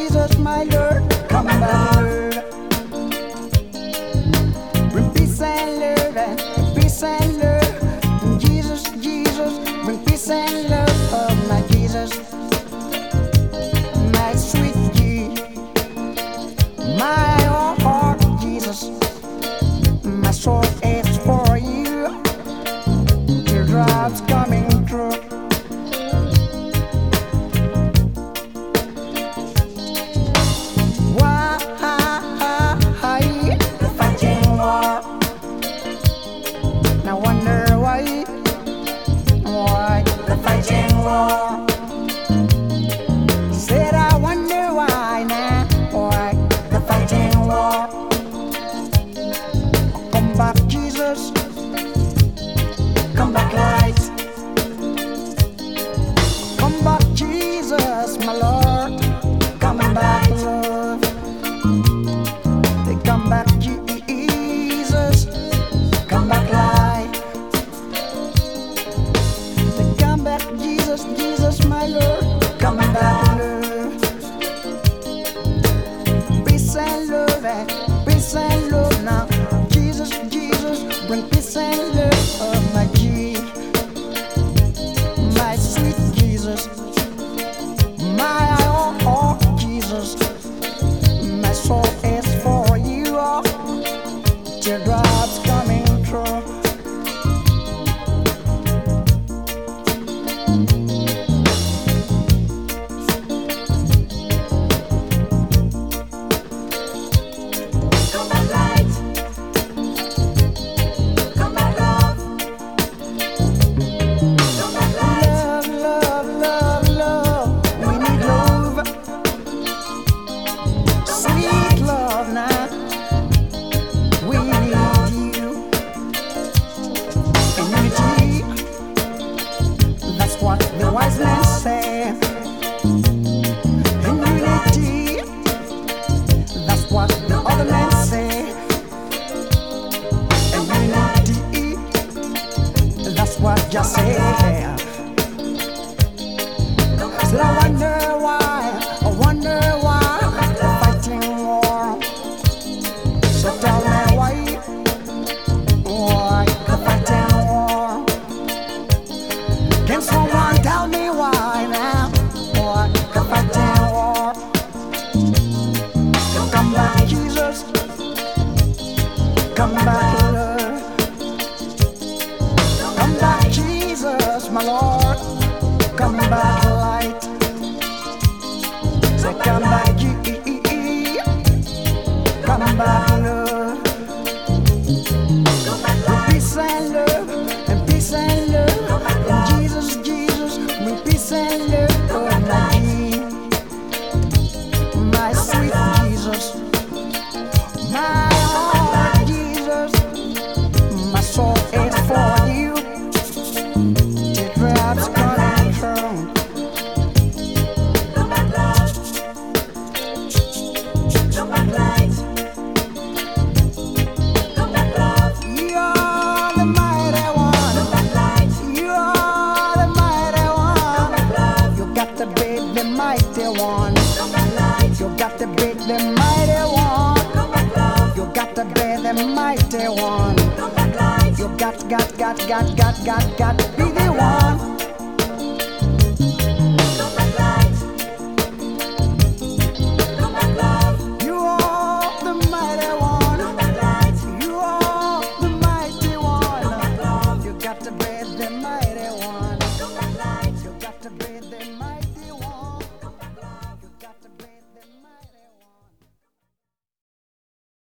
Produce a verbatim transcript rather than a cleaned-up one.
Jesus, my Lord, come back, Lord. Bring peace and love, and peace and love. Jesus, Jesus, bring peace and love. Oh, my Jesus, my sweet Jesus, my heart, Jesus, my soul is for you. Teardrops coming through. Said I wonder why now, why the fighting war? Come back, Jesus, come back, light. Come back, Jesus, my Lord, come back, love. They come back, Jesus, come back, light. They come back, Jesus, Jesus, my Lord, come back, love. Peace and love, and peace and love now. Jesus, Jesus, bring peace and love. Oh, my G, my sweet Jesus, my oh, oh, Jesus, my soul is for you. Oh, teardrops coming through. What the wise men say, in unity, that's what the other men say, in unity, that's what you say. Said I wonder why, I wonder why the fighting war. So tell me why, why the fighting war? Can someone tell me why now? Why the fighting war? Come back, Jesus, come back, Lord. Come back, Jesus, my Lord, come back, light. Say come back, Jesus, come back, Lord. Peace and love, and peace and love, and Jesus, Jesus, bring peace and love. Oh, my G, my sweet Jesus, my heart, Jesus, my soul is for you. Teardrops coming through. Come back, love. Come back, light. Come back, love. You are the mighty one. Come back, light. You are the mighty one. Come back, love. You got to be the mighty one. Come back, light. You got to be the mighty one. Come back, love. You got to be the mighty one. Come back, light. You got, got, got, got, got, got, got.